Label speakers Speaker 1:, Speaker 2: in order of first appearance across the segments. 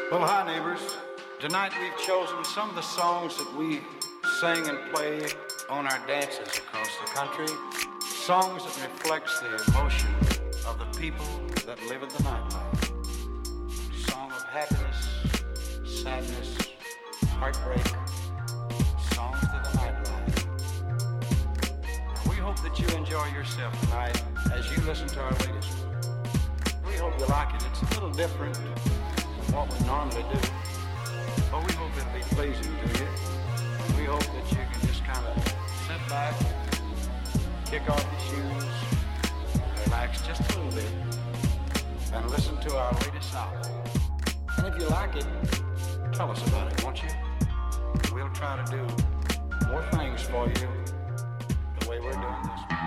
Speaker 1: Well, hi, neighbors. Tonight we've chosen some of the songs that we sing and play on our dances across the country. Songs that reflects the emotion of the people that live in the nightlife. Song of happiness, sadness, heartbreak. Songs to the nightlife. And we hope that you enjoy yourself tonight as you listen to our latest one. We hope you like it. It's a little different from what we normally do. But we hope it'll be pleasing to you. And we hope that you can just kind of sit back, kick off your shoes, relax just a little bit, and listen to our latest album. And if you like it, tell us about it, won't you? We'll try to do more things for you the way we're doing this one.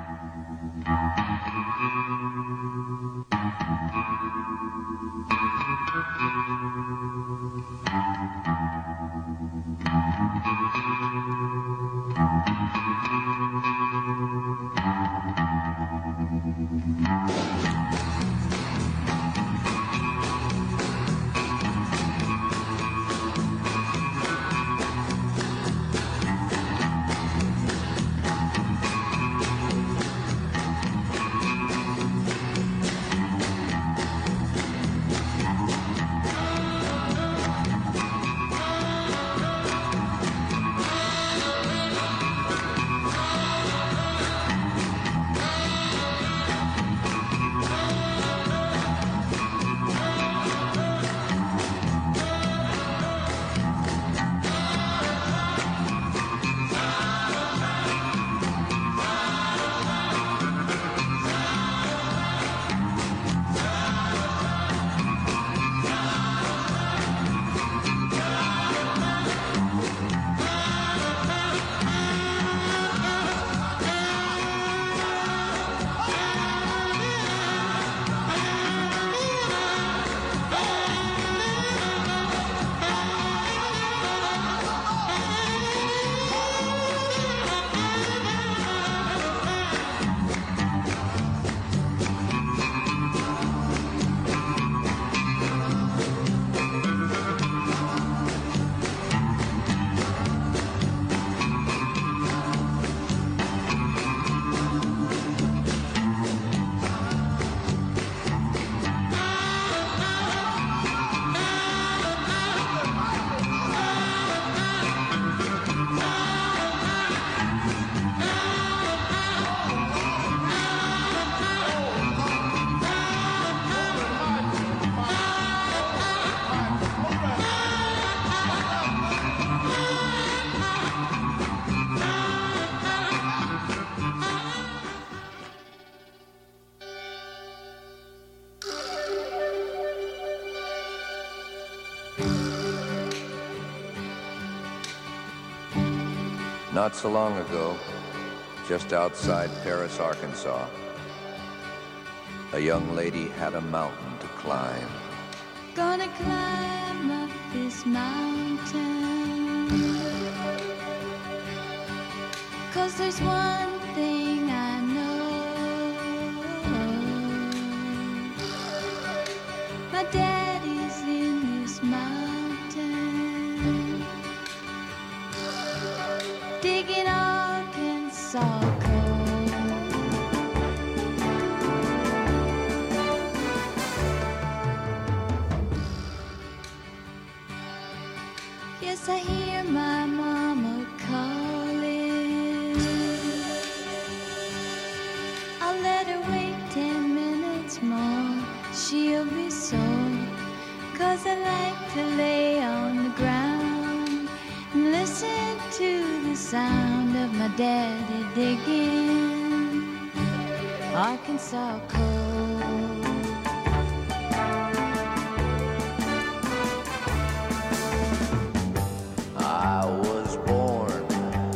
Speaker 2: Not so long ago, just outside Paris, Arkansas, a young lady had a mountain to climb.
Speaker 3: Gonna climb up this mountain, 'cause there's one thing I know. My daddy's in this mountain, digging Arkansas coal. Yes, I hear my mama calling. I'll let her wait 10 minutes more. She'll be sore, 'cause I like to lay on the ground and listen to the sound of my daddy digging Arkansas coal.
Speaker 2: I was born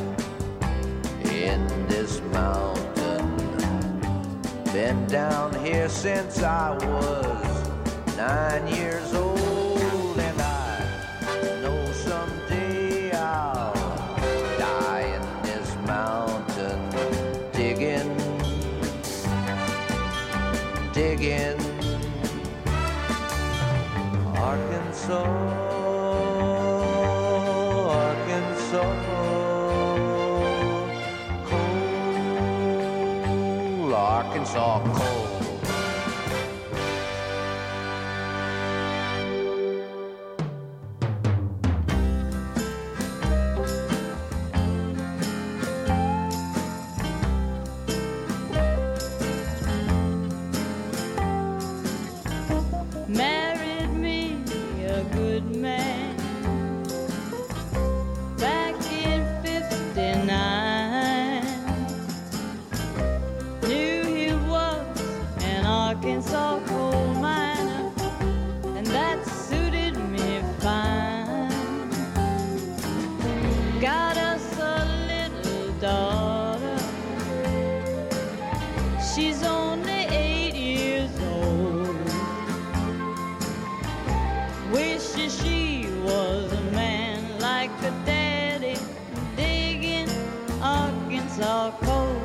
Speaker 2: in this mountain, been down here since I was 9 years old, and I know someday I'll die in this mountain, digging Arkansas Arkansas, Arkansas, cold, Arkansas, cold.
Speaker 3: Married me a good man back in '59. Knew he was an Arkansas coal miner, and that suited me fine. Got us a little daughter, she's only 8 years old. Wishes she was a man like her daddy, digging Arkansas coal.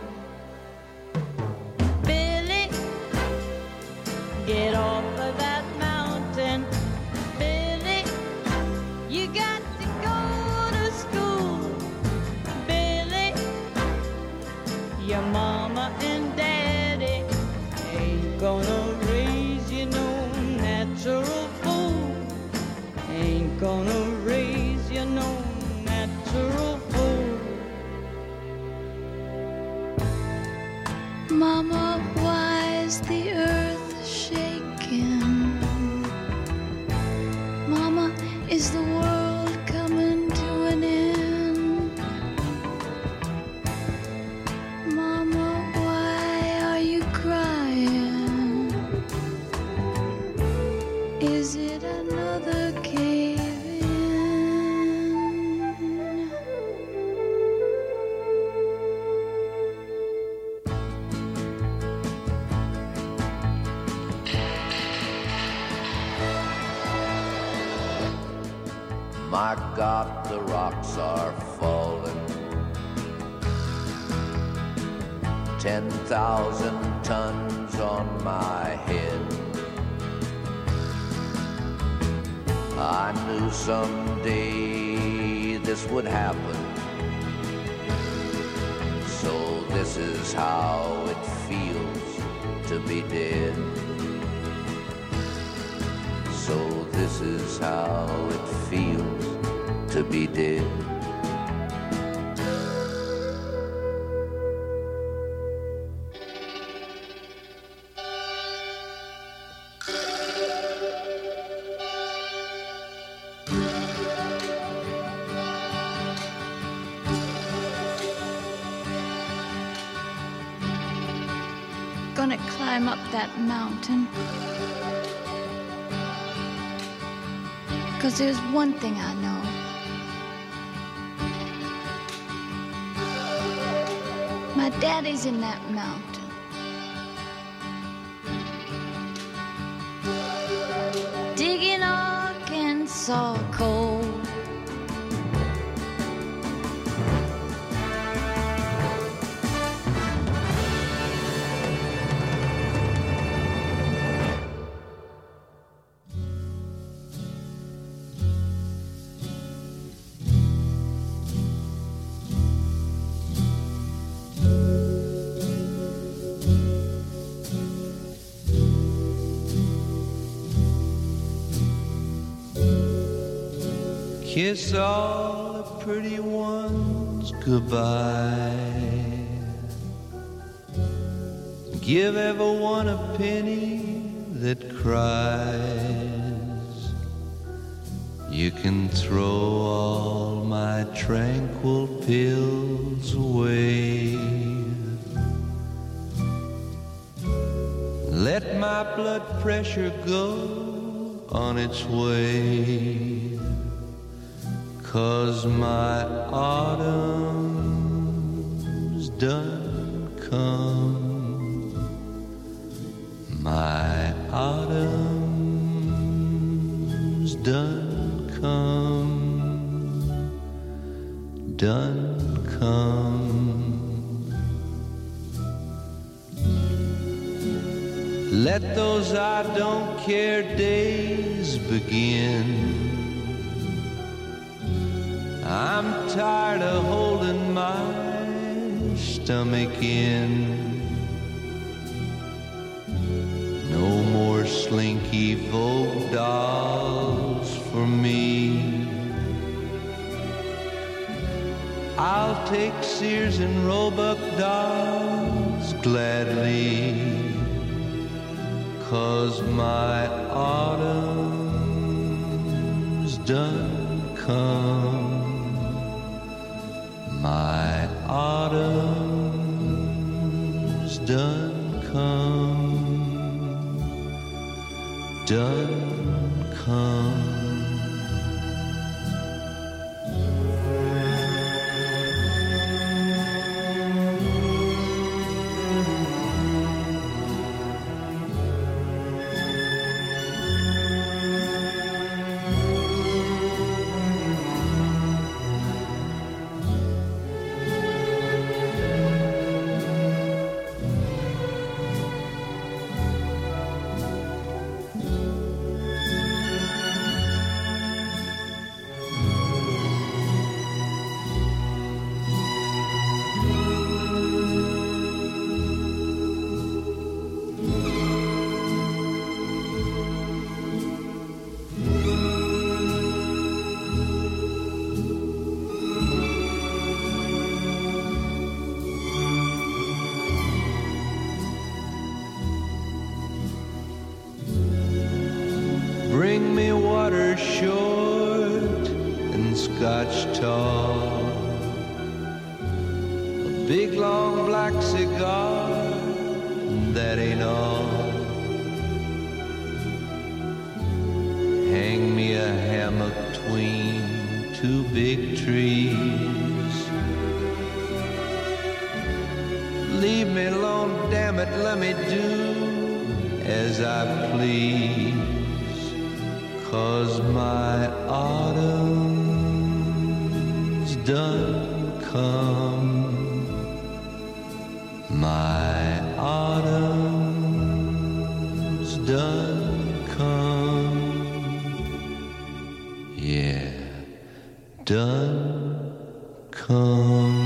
Speaker 3: Billy, get off of that mountain. Billy, you got to go to school. Billy, your mama and daddy ain't gonna raise you no natural fool. Ain't gonna raise you no natural fool. Mama, why is the earth shaking? Mama, is the world coming to an end? Mama, why are you crying? Is it another cave-in?
Speaker 2: My God, the rocks are falling. 10,000 tons on my head. I knew someday this would happen. So this is how it feels to be dead. So this is how it feels to be dead.
Speaker 3: Gonna climb up that mountain. 'Cause there's one thing I know. My daddy's in that mountain. Digging Arkansas coal.
Speaker 4: Kiss all the pretty ones goodbye. Give everyone a penny that cries. You can throw all my tranquil pills away. Let my blood pressure go on its way. 'Cause my autumn's done come. My autumn's done come. Done come. Let those I don't care days begin. I'm tired of holding my stomach in. No more slinky folk dolls for me. I'll take Sears and Roebuck dolls gladly, 'cause my autumn's done come. My autumn's done come. Done come. Bring me water short and scotch tall, a big long black cigar, that ain't all. Hang me a hammock between two big trees. Leave me alone, damn it, let me do as I please. 'Cause my autumn's done come. My autumn's done come. Yeah, done come.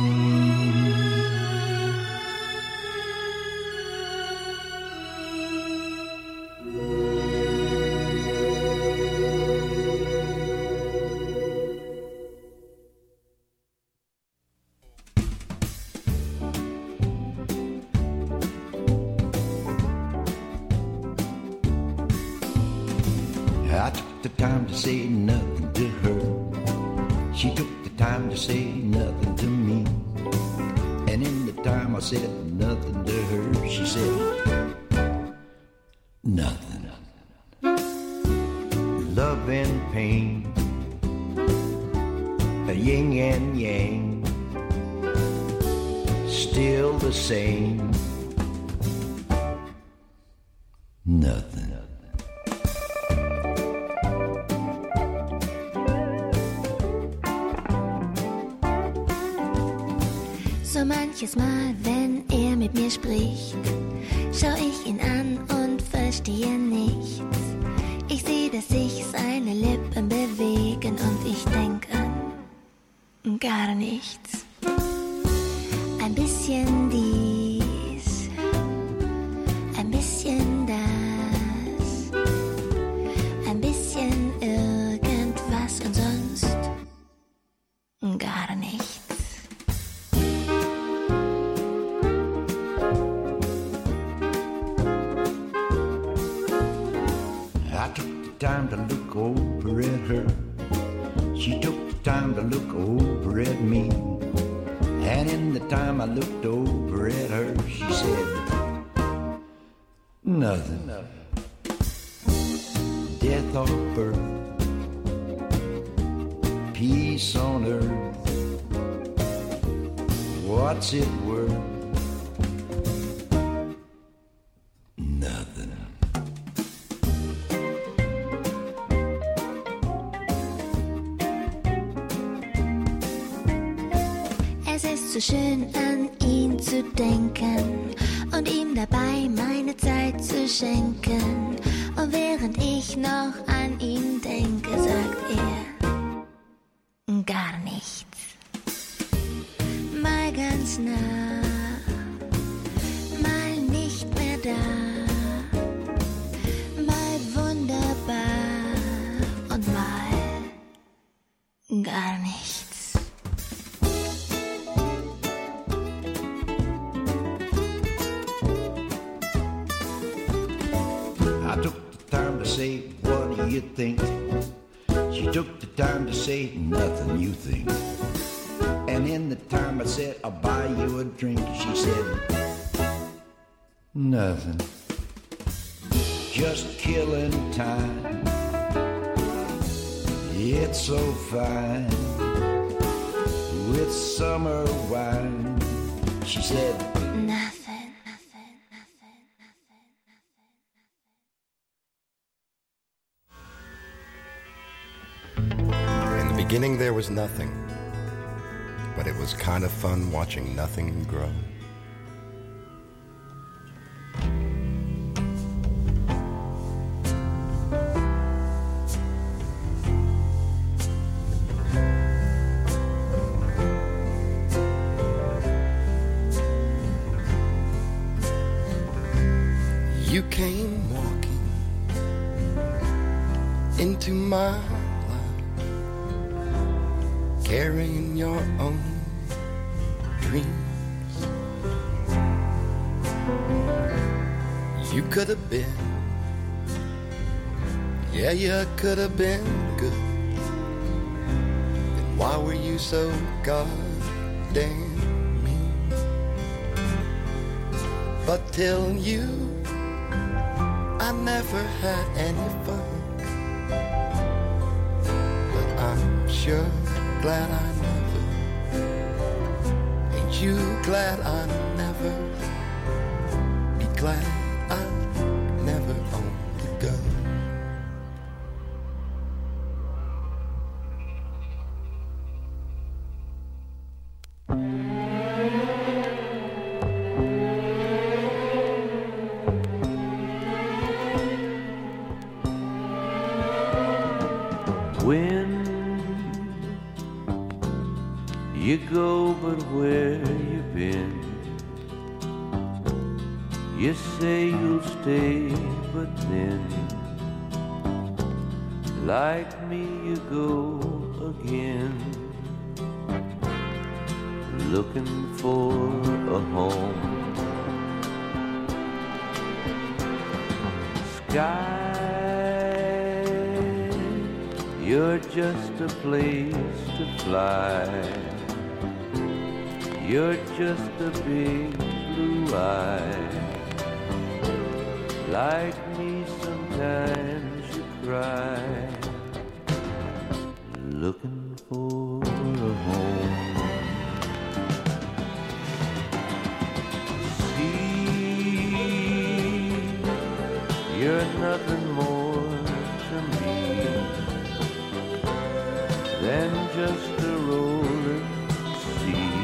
Speaker 5: I took the time to say nothing to her. She took the time to say nothing to me. And in the time I said nothing to her, she said nothing. Love and pain, a yin and yang, still the same. Nothing.
Speaker 6: So manches Mal, wenn er mit mir spricht, schau ich ihn an und verstehe nichts. Ich sehe, dass sich seine Lippen bewegen und ich denk an gar nichts. Ein bisschen dies, ein bisschen das, ein bisschen irgendwas und sonst gar nichts.
Speaker 5: I took the time to look over at her. She took the time to look over at me. And in the time I looked over at her, she said nothing. Death or birth, peace on earth, what's it worth? Nothing.
Speaker 6: Er Es ist so schön, an ihn zu denken und ihm dabei meine Zeit zu schenken. Und während ich noch an ihn denke, sagt er gar nichts. Mal ganz nah, mal nicht mehr da, mal wunderbar und mal gar nichts.
Speaker 5: I took the time to say, what do you think? She took the time to say, nothing you think. And in the time I said, I'll buy you a drink, she said, nothing. Just killing time. It's so fine. With summer wine. She said,
Speaker 6: Nothing.
Speaker 7: In the beginning there was nothing, but it was kind of fun watching nothing grow. You came walking into my life, carrying your own dreams. You could have been, yeah, you could have been good. Then why were you so goddamn mean? But till you, I never had any fun. But I'm sure glad I never. Ain't you glad I never? Be glad I never owned a gun.
Speaker 4: When you go, but where you been? You say you'll stay, but then, like me, you go again, looking for a home. Sky, you're just a place to fly. You're just a big blue eye. Like me, sometimes you cry, looking for a home. See, you're nothing more to me than just a rolling sea,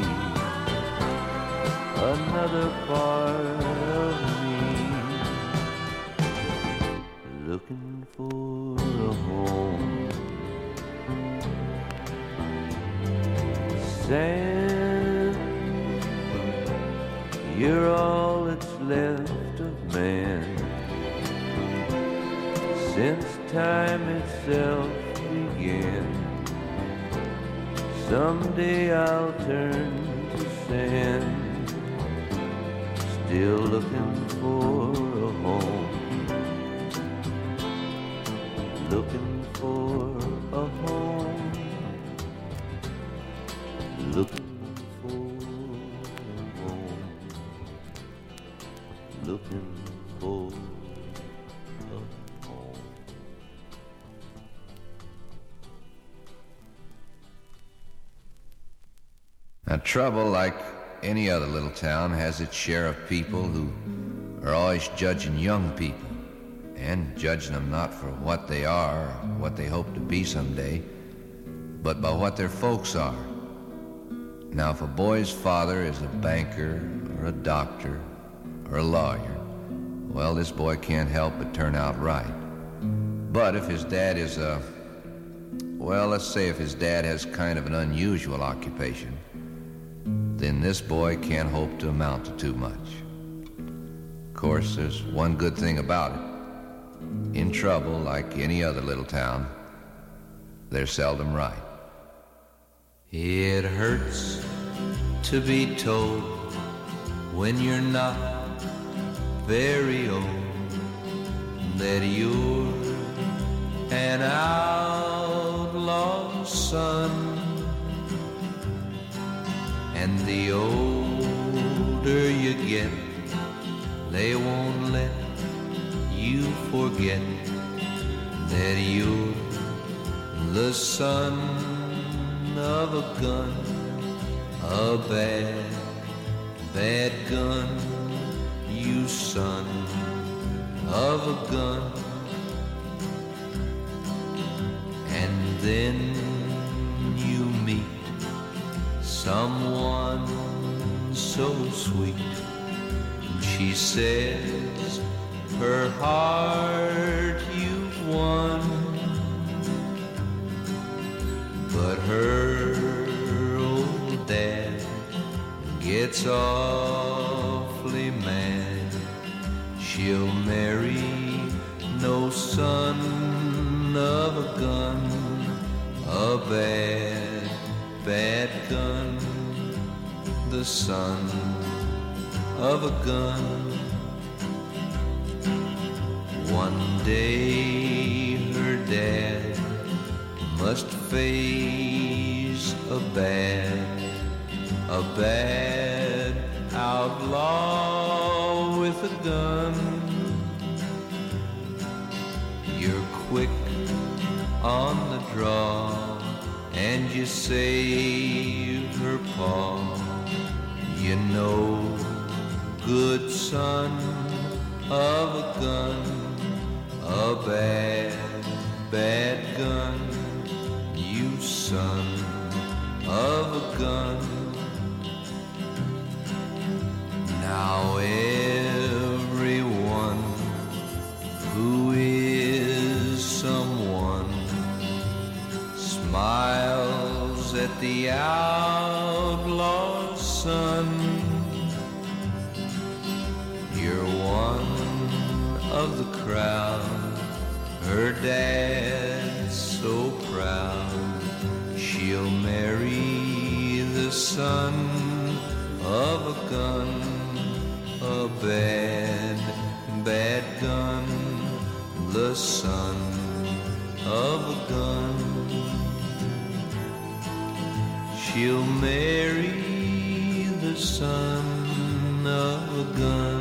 Speaker 4: another part of me, looking for a home. Sand, you're all that's left of man, since time itself began. Someday I'll turn to sand, still looking for a home, looking for a home, looking for a home, looking for a home.
Speaker 2: Now, trouble, like any other little town, has its share of people who are always judging young people, and judging them not for what they are or what they hope to be someday, but by what their folks are. Now, if a boy's father is a banker or a doctor or a lawyer, well, this boy can't help but turn out right. But if his dad is let's say if his dad has kind of an unusual occupation, then this boy can't hope to amount to too much. Of course, there's one good thing about it. In trouble, like any other little town, they're seldom right.
Speaker 4: It hurts to be told when you're not very old that you're an outlaw son, and the older you get, they won't let you forget that you're the son of a gun, a bad, bad gun, you son of a gun. And then you meet someone so sweet, and she says her heart you've won, but her old dad gets awfully mad. She'll marry no son of a gun, a bad, bad gun, the son of a gun. One day her dad must face a bad outlaw with a gun. You're quick on the draw and you save her paw. You know, good son of a gun, a bad, bad gun, you son of a gun. Now everyone who is someone smiles at the outlaw's son. You're one of the crowd, her dad's so proud. She'll marry the son of a gun, a bad, bad gun, the son of a gun. She'll marry the son of a gun.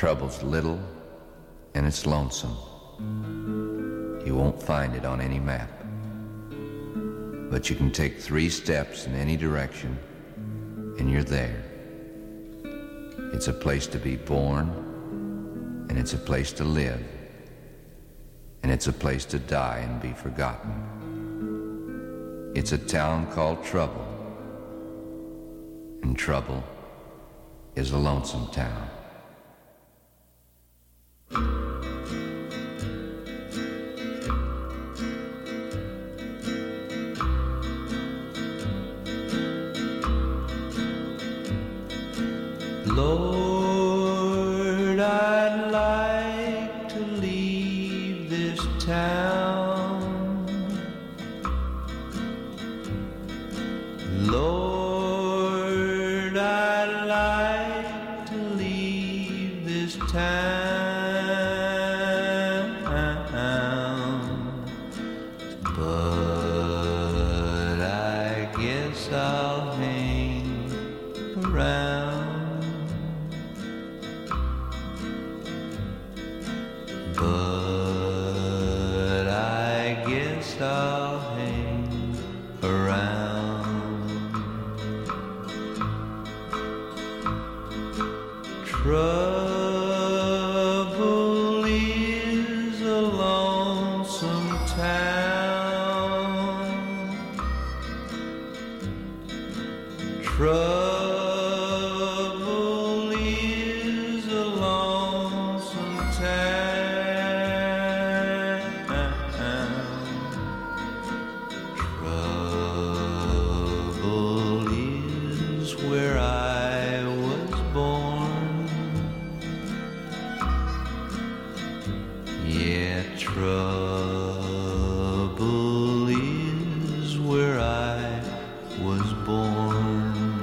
Speaker 2: Trouble's little and it's lonesome. You won't find it on any map. But you can take 3 steps in any direction and you're there. It's a place to be born, and it's a place to live, and it's a place to die and be forgotten. It's a town called Trouble, and Trouble is a lonesome town.
Speaker 4: Lord, I'd like to leave this town. Lord, I'd like to leave this town, but I guess I'll hang around. But I guess I'll hang around. Trouble is a lonesome town. Trouble is a lonesome town. Trouble is where I was born. Yeah, trouble is where I was born.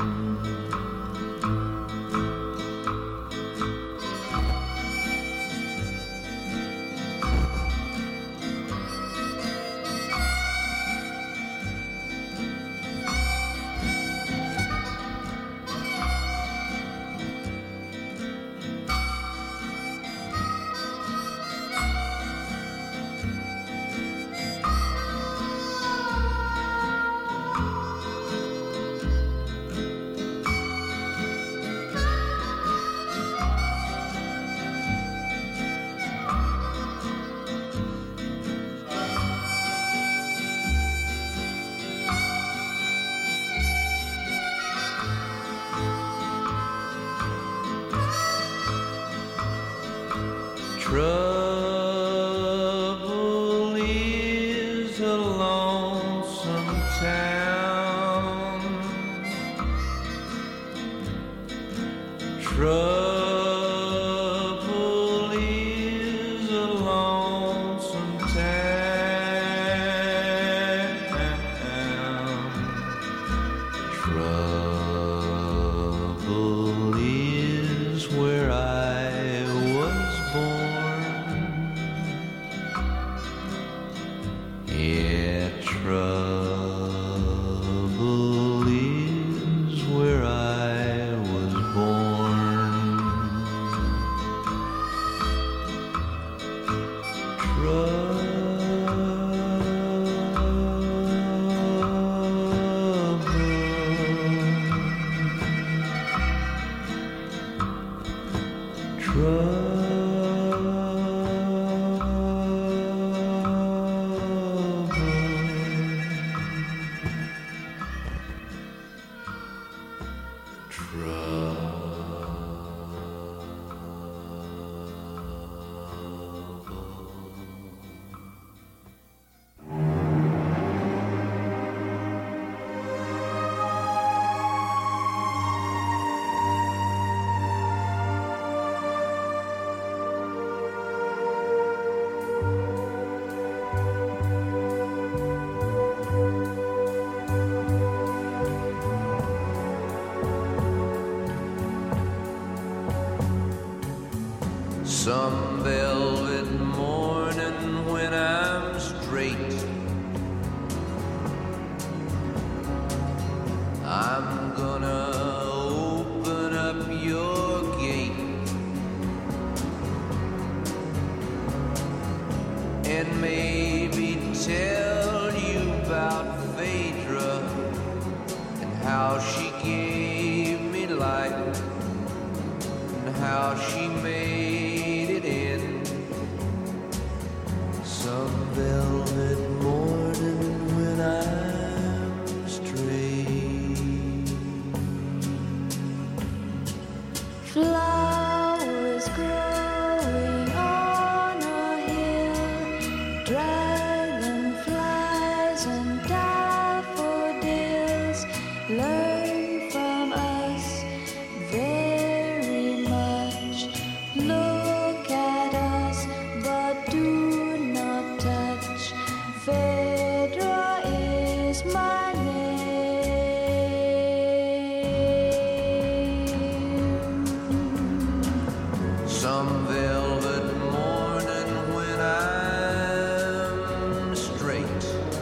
Speaker 4: Trouble is a lonesome town. Trouble is a lonesome town. Trouble is where I was born. Yeah, trouble is where I was born.
Speaker 2: Some velvet morning when I'm straight, I'm gonna open up your gate. how she gave me life and how she made it in some velvet morning when I'm straight.
Speaker 3: Flowers growing on a hill, dragonflies and daffodils learn from us very much. Look at us, but do not touch. Phaedra is my name.
Speaker 2: Some velvet morning when I'm straight,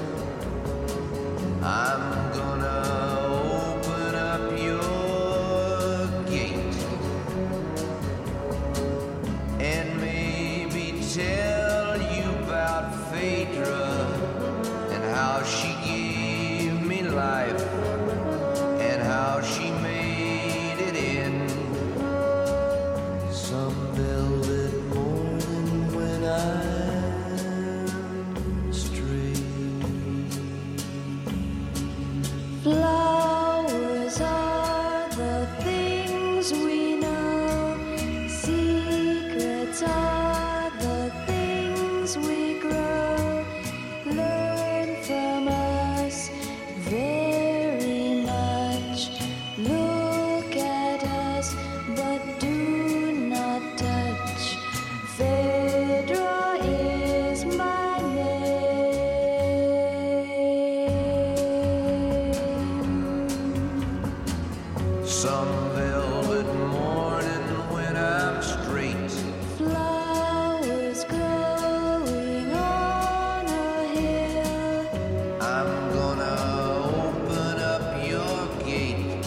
Speaker 2: I'm gonna open up your gate and maybe tell you about Phaedra and how she gave me life and how she made it in some velvet morning when I'm straight.
Speaker 3: Flowers are the things we know. Secrets are the things we grow. Learn from us very much. Look at us, but do not touch. Phaedra is my name.
Speaker 2: Some velvet morning when I'm straight,
Speaker 3: Flowers growing on a hill,
Speaker 2: I'm gonna open up your gate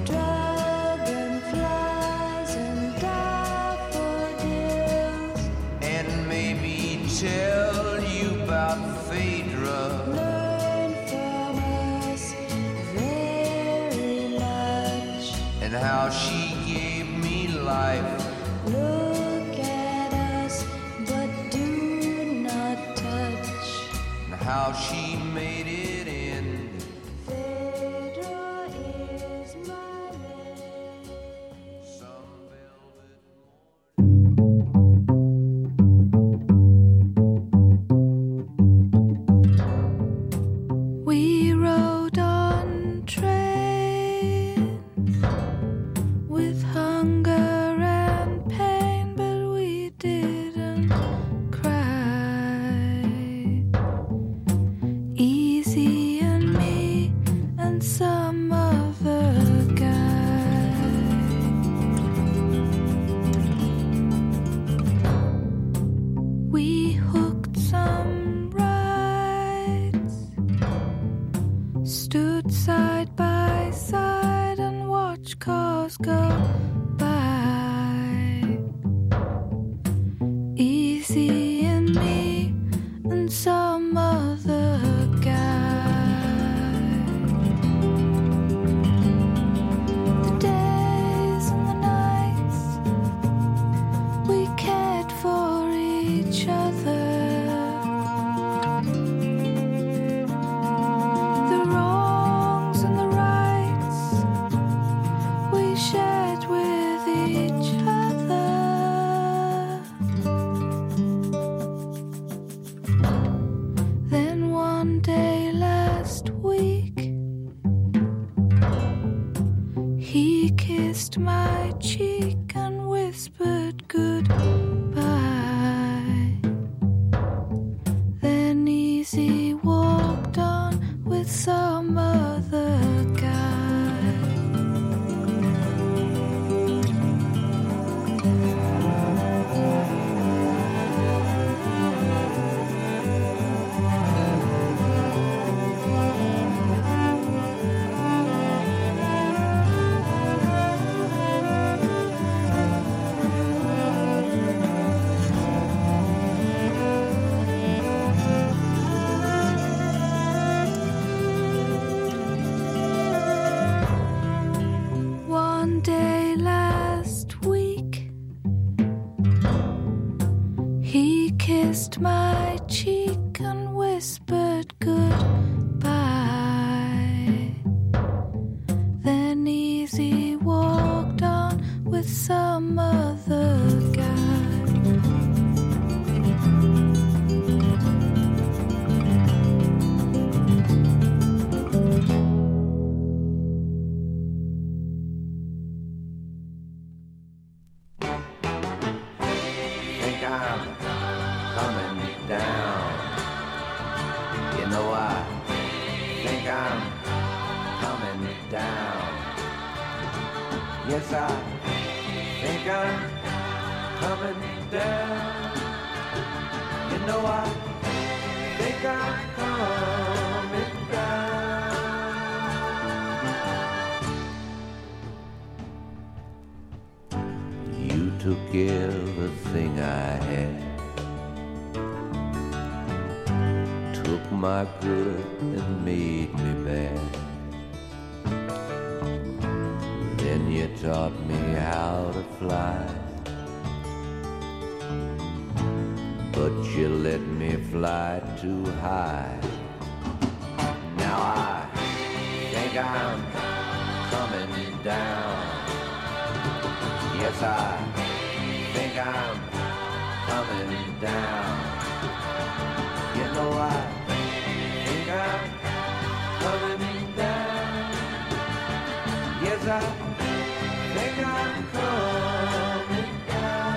Speaker 3: dragonflies and daffodils
Speaker 2: and maybe tell you about Phaedra
Speaker 3: learn from us very much.
Speaker 2: and how she gave me life
Speaker 3: Look at us, but do not touch.
Speaker 2: and how she made it in
Speaker 3: Phaedra is my name.
Speaker 2: some velvet
Speaker 3: We rode on trains with hunger and pain, but we didn't cry. Easy and me and some other guy. We hooked some rides, stood side by side and watched cars go by. Easy and me and some other guy. The days and the nights we cared for each other. The wrongs and the rights we shared with each other. Then one day last week, he kissed my cheek and whispered goodbye. Then Easy walked on with some other guy. kissed my cheek and whispered goodbye. Then easy walked on with some other guy.
Speaker 2: Yes, I think I'm coming down. You know, I think I'm coming down. You took everything I had, took my good and made me bad. Then you taught me how to fly, but you let me fly too high. Now I think I'm coming down. Yes, I think I'm coming down. You know, I think I'm coming down. Yes, I think I'm coming down.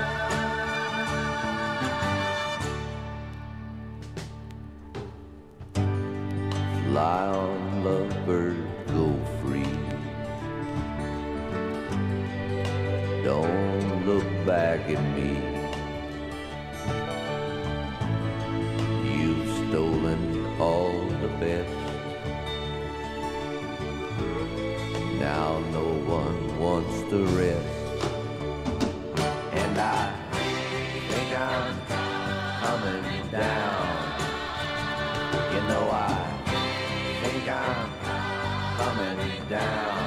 Speaker 2: Fly on, lovebird, go free. Don't look back at me. You've stolen all the best. Now no one wants to rest. And I think I'm coming down. You know, I think I'm coming down.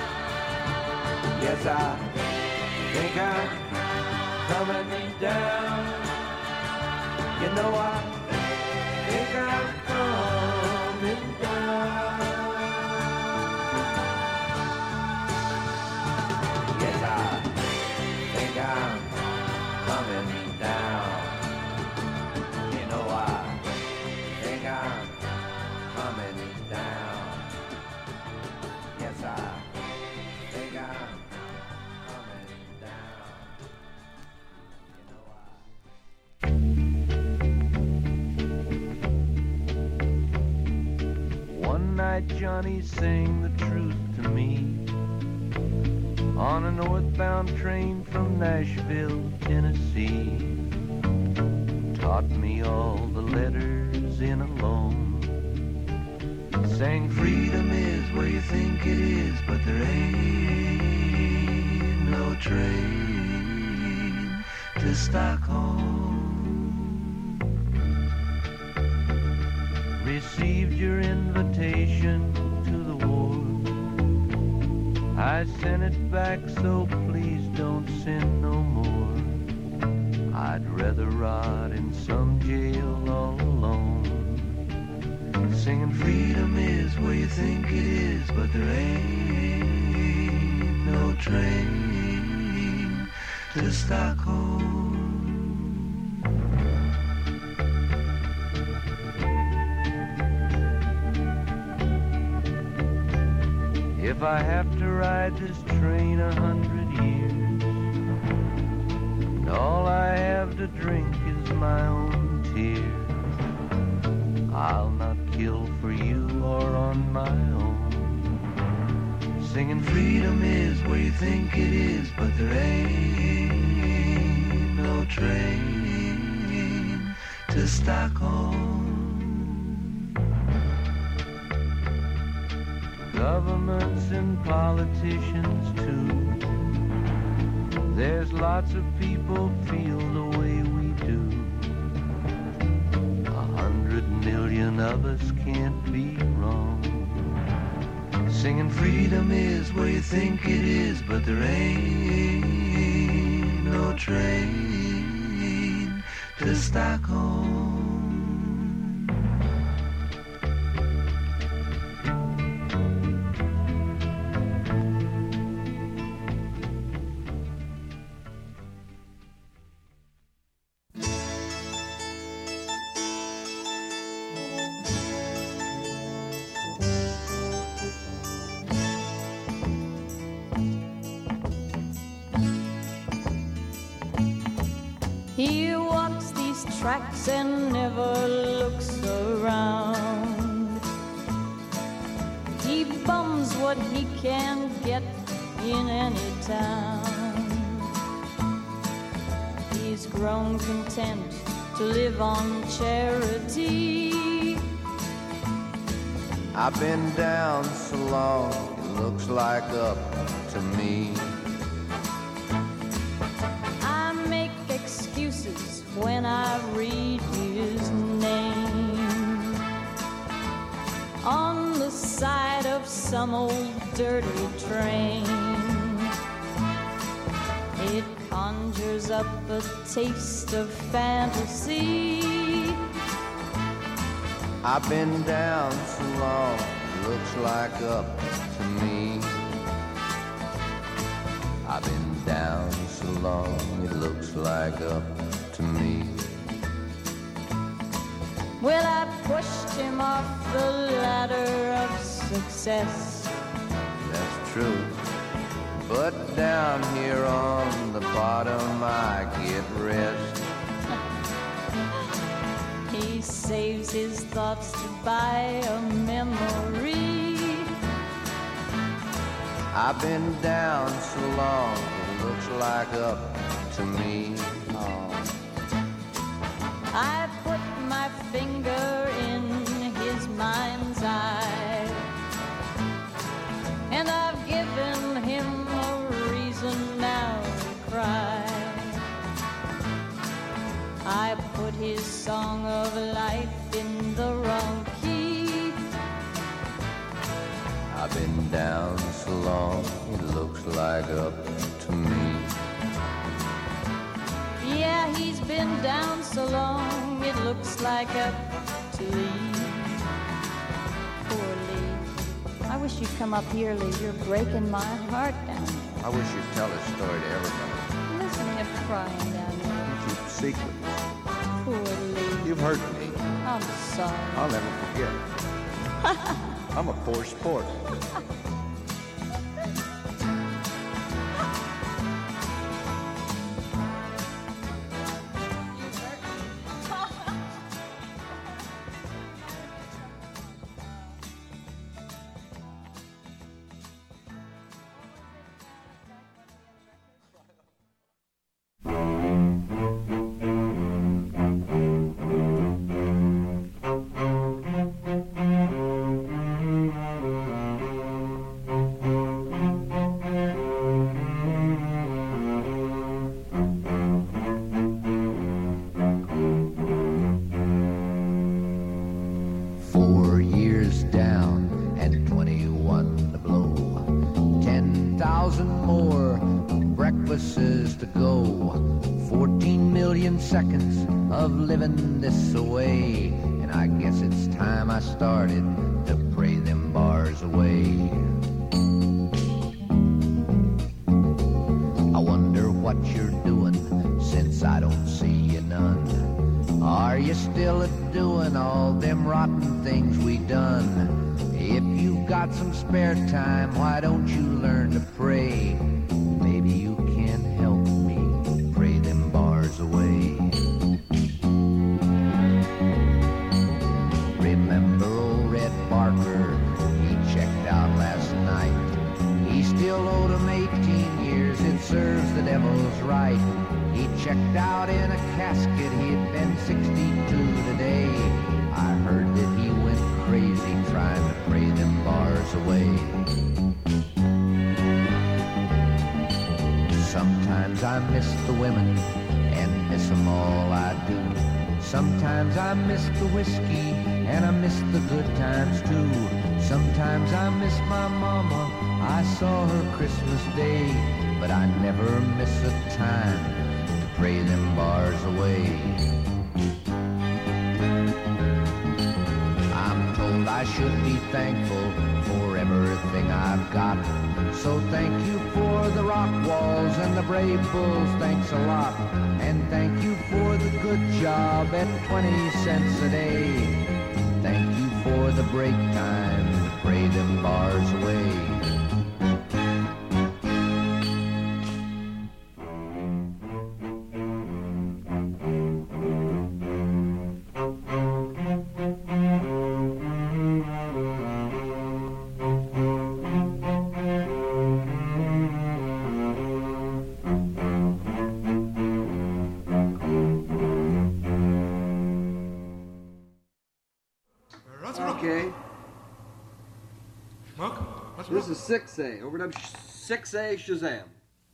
Speaker 2: Yes, I think I'm coming down. You know, I think I'm coming down. Yes, I think I'm coming down. You know, I think I'm coming down. Yes, I think I'm coming down. You know, One night Johnny sang the truth to me on a northbound train from Nashville, Tennessee. Taught me all the letters in a loan. Sang freedom is where you think it is, but there ain't no train to Stockholm. Received your invitation to the war. I sent it back, so please don't send no more. I'd rather rot in some jail all alone. Singing freedom is where you think it is, but there ain't no train to Stockholm. If I have to ride this train 100 years, and all I have to drink is my own tears, I'll not kill for you or on my own. Singing freedom is where you think it is, but there ain't no train to Stockholm. Governments and politicians too. There's lots of people feel the way we do. 100 million of us can't be wrong. Singing freedom is where you think it is, but there ain't no train to Stockholm.
Speaker 8: He walks these tracks and never looks around. He bums what he can get in any town. He's grown content to live on charity.
Speaker 2: I've been down so long, it looks like up to me.
Speaker 8: I make excuses when I read his name on the side of some old dirty train. It conjures up a taste of fantasy.
Speaker 2: I've been down so long, it looks like up to me. I've been down so long, it looks like up to me.
Speaker 8: Well, I pushed him off the ladder of success.
Speaker 2: That's true. But down here on the bottom I get rest.
Speaker 8: He saves his thoughts to buy a memory.
Speaker 2: I've been down so long, it looks like up to me.
Speaker 8: I put my finger in his mind's eye, and I've given him a reason now to cry. I put his song of life in the wrong key.
Speaker 2: I've been down so long, it looks like up to me.
Speaker 8: Yeah, he's been down so long, it looks like up to Lee. Poor Lee. I wish you'd come up here, Lee. You're breaking my heart down here.
Speaker 2: I wish you'd tell this story to everybody.
Speaker 8: Listen to him crying down there.
Speaker 2: You keep secrets.
Speaker 8: Poor Lee.
Speaker 2: You've hurt me.
Speaker 8: I'm sorry.
Speaker 2: I'll never forget. I'm a poor sport. Seconds of living this away, and I guess it's time I started to pray them bars away. I wonder what you're doing since I don't see you none. Are you still a-doing all them rotten things we done? If you've got some spare time, why don't you learn to pray? Maybe you can help me pray them bars away. Remember old Red Barker, he checked out last night. He still owed him 18 years, it serves the devil's right. He checked out in a casket, he'd been 62 today. I heard that he went crazy trying to pray them bars away. Sometimes I miss the women and miss them all I do. Sometimes I miss the whiskey and I miss the good times too. Sometimes I miss my mama, I saw her Christmas Day, but I never miss a time to pray them bars away. I'm told I should be thankful for everything I've got. So thank you for the rock walls and the brave bulls, thanks a lot. And thank you for the good job at 20 cents a day. Thank you for the break time to pray them bars away.
Speaker 9: This is 6A. Overdub 6A Shazam.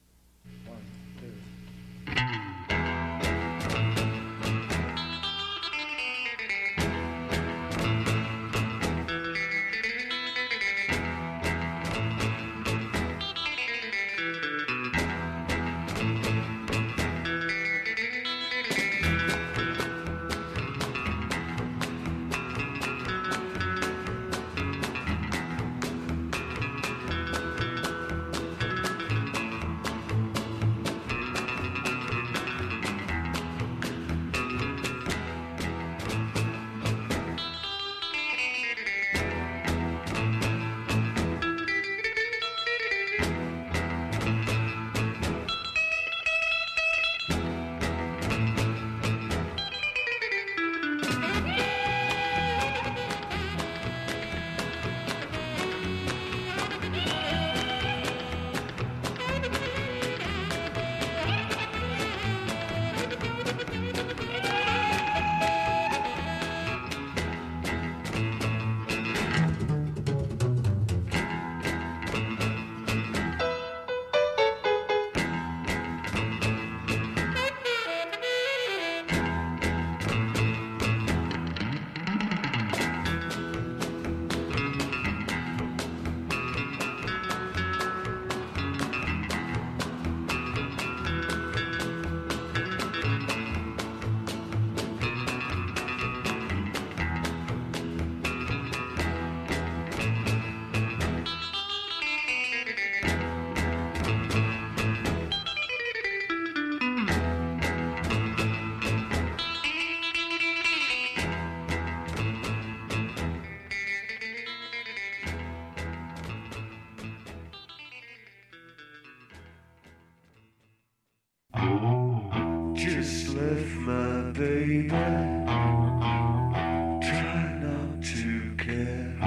Speaker 4: Just left my baby. Try not to care.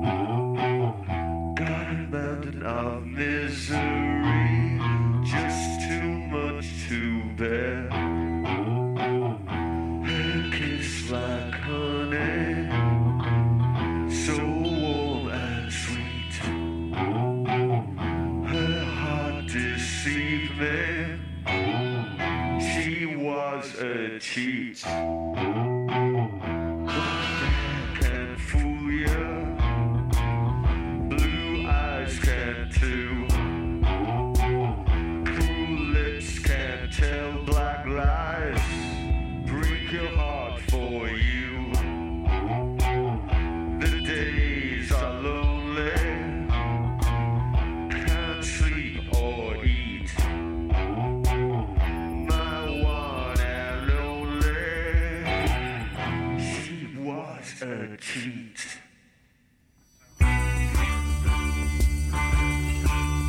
Speaker 4: Got a mountain of misery. Just too much to bear. Her kiss like honey. So warm and sweet. Her heart deceived me. She was a cheat. Can fool you. Blue eyes can too. Cruel lips can tell black lies. Break your heart for you. The days are lonely. Can't sleep or eat. A cheat.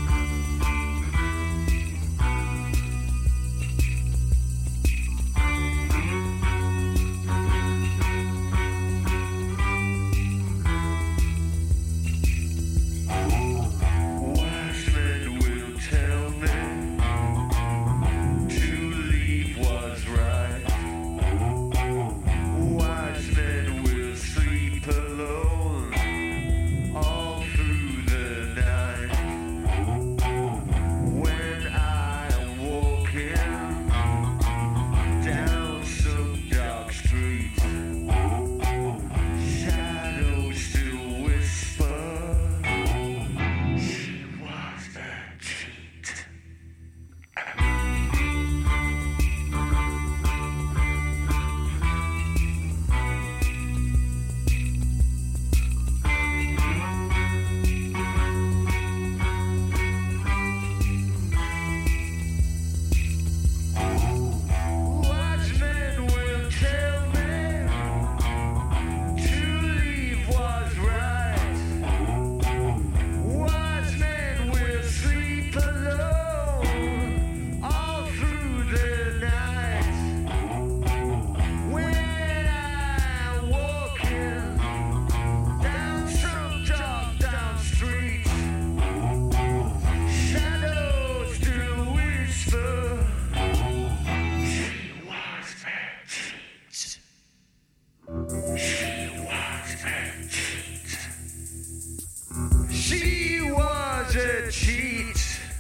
Speaker 4: cheat.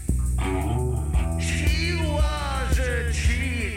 Speaker 4: She was a cheat.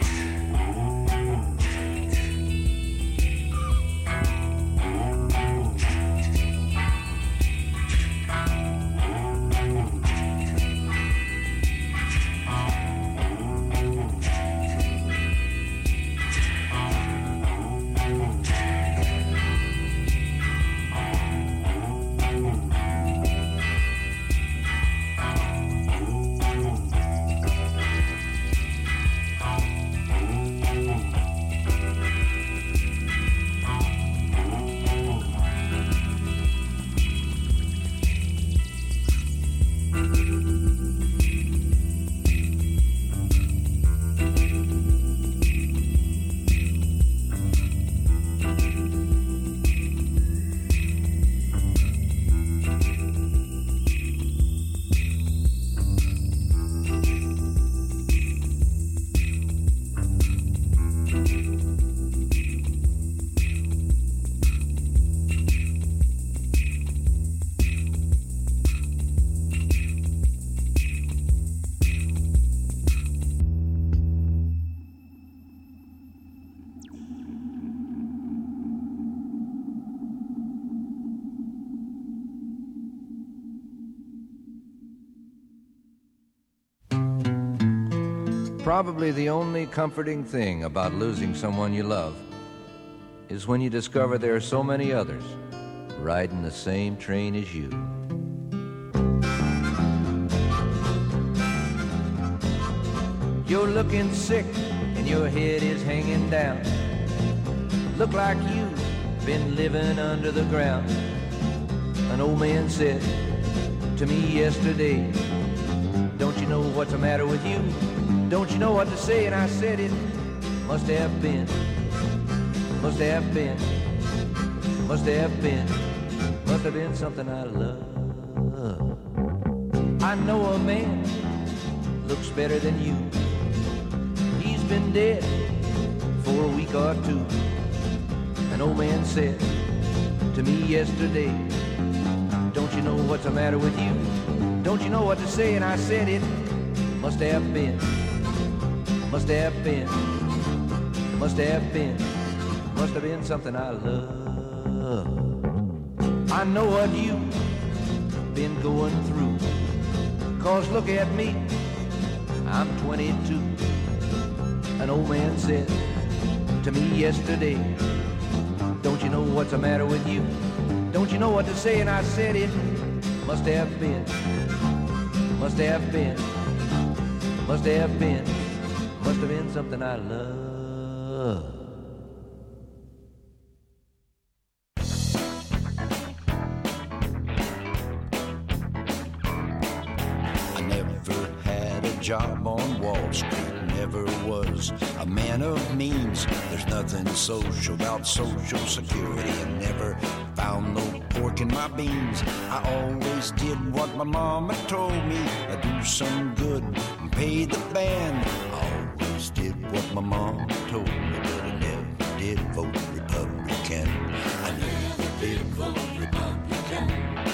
Speaker 2: Probably the only comforting thing about losing someone you love is when you discover there are so many others riding the same train as you. You're looking sick and your head is hanging down. Look like you've been living under the ground. An old man said to me yesterday, don't you know what's the matter with you? Don't you know what to say? And I said it must have been, must have been, must have been, must have been something I love. I know a man looks better than you. He's been dead for a week or two. An old man said to me yesterday, don't you know what's the matter with you? Don't you know what to say? And I said it must have been, must have been, must have been, must have been something I love. I know what you've been going through, 'cause look at me, I'm 22. An old man said to me yesterday, don't you know what's the matter with you? Don't you know what to say? And I said it must have been, must have been, must have been, must have been something I love.
Speaker 5: I never had a job on Wall Street, never was a man of means. There's nothing social about Social Security, and never found no pork in my beans. I always did what my mama told me. I do some good and pay the band. I always did what my mom told me, but I never did vote Republican. I never did vote Republican.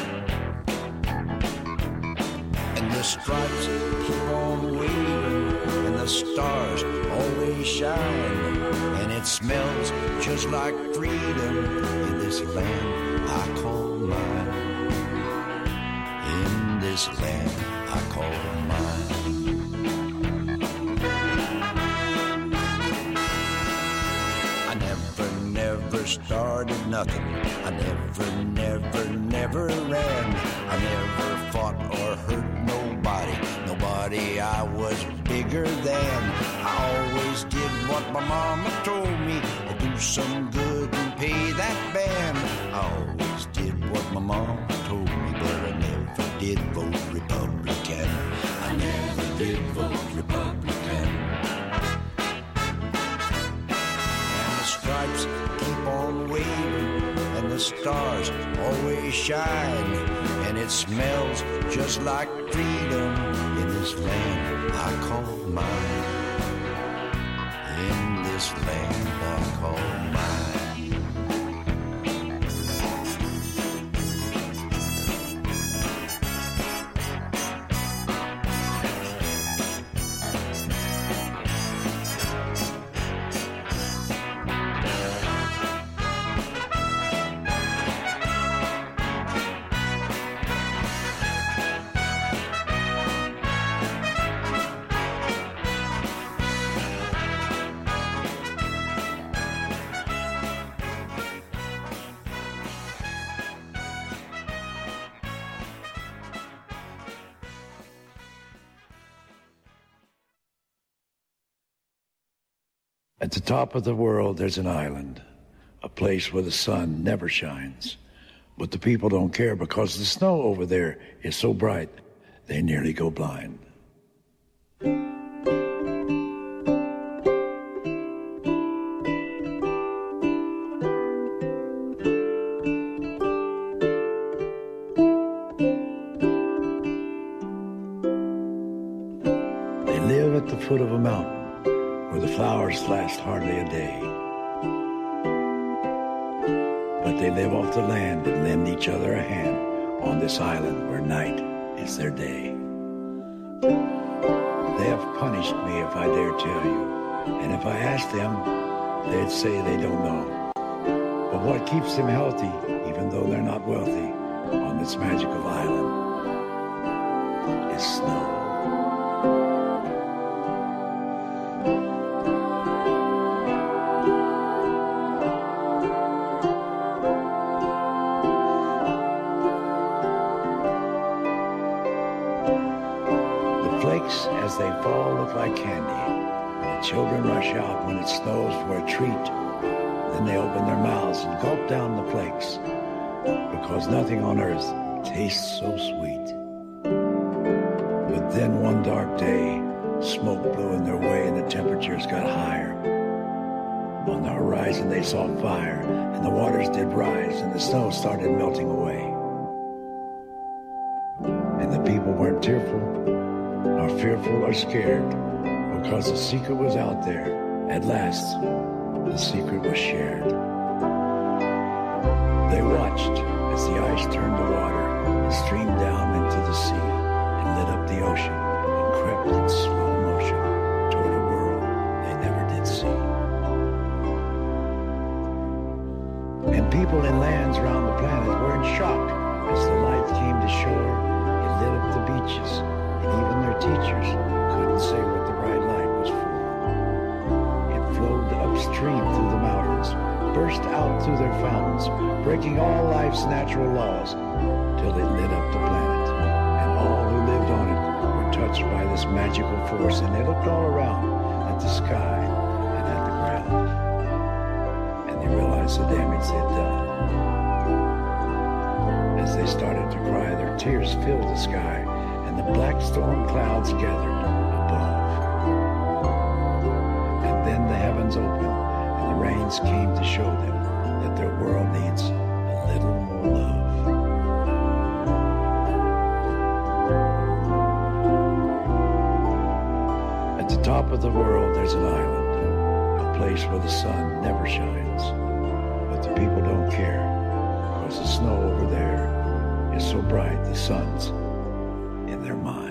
Speaker 5: And the stripes keep on waving, and the stars always shine, and it smells just like freedom in this land I call mine. In this land I call mine. I never started nothing. I never ran. I never fought or hurt nobody. Nobody I was bigger than. I always did what my mama told me. I do some good and pay that band. I always did what my mama told me, but I never did vote Republican. I never did vote Republican. And the stripes keep on waving, and the stars always shine, and it smells just like freedom in this land I call mine. In this land I call mine.
Speaker 10: At the top of the world, there's an island, a place where the sun never shines. But the people don't care because the snow over there is so bright, they nearly go blind. They live at the foot of a mountain where the flowers last hardly a day. But they live off the land and lend each other a hand on this island where night is their day. They have punished me if I dare tell you, and if I asked them, they'd say they don't know. But what keeps them healthy, even though they're not wealthy, on this magical island is snow. As they fall look like candy. The children rush out when it snows for a treat. Then they open their mouths and gulp down the flakes, because nothing on earth tastes so sweet. But then one dark day, smoke blew in their way and the temperatures got higher. On the horizon they saw fire, and the waters did rise, and the snow started melting away. And the people weren't tearful, nor fearful or scared, because the secret was out there. At last, the secret was shared. They watched as the ice turned to water and streamed down into the sea and lit up the ocean and crept in slow motion toward a world they never did see. And people in lands around the planet were in shock as the light came to shore. It lit up the beaches, and even their teachers couldn't say what the bright light was for. It flowed upstream through the mountains, burst out through their fountains, breaking all life's natural laws, till it lit up the planet. And all who lived on it were touched by this magical force, and they looked all around at the sky and at the ground, and they realized the damage they'd done. As they started to cry, their tears filled the sky, and the black storm clouds gathered above. And then the heavens opened, and the rains came to show them that their world needs a little more love. At the top of the world, there's an island, a place where the sun never shines. But the people don't care, because the snow over there is so bright the sun's in their mind.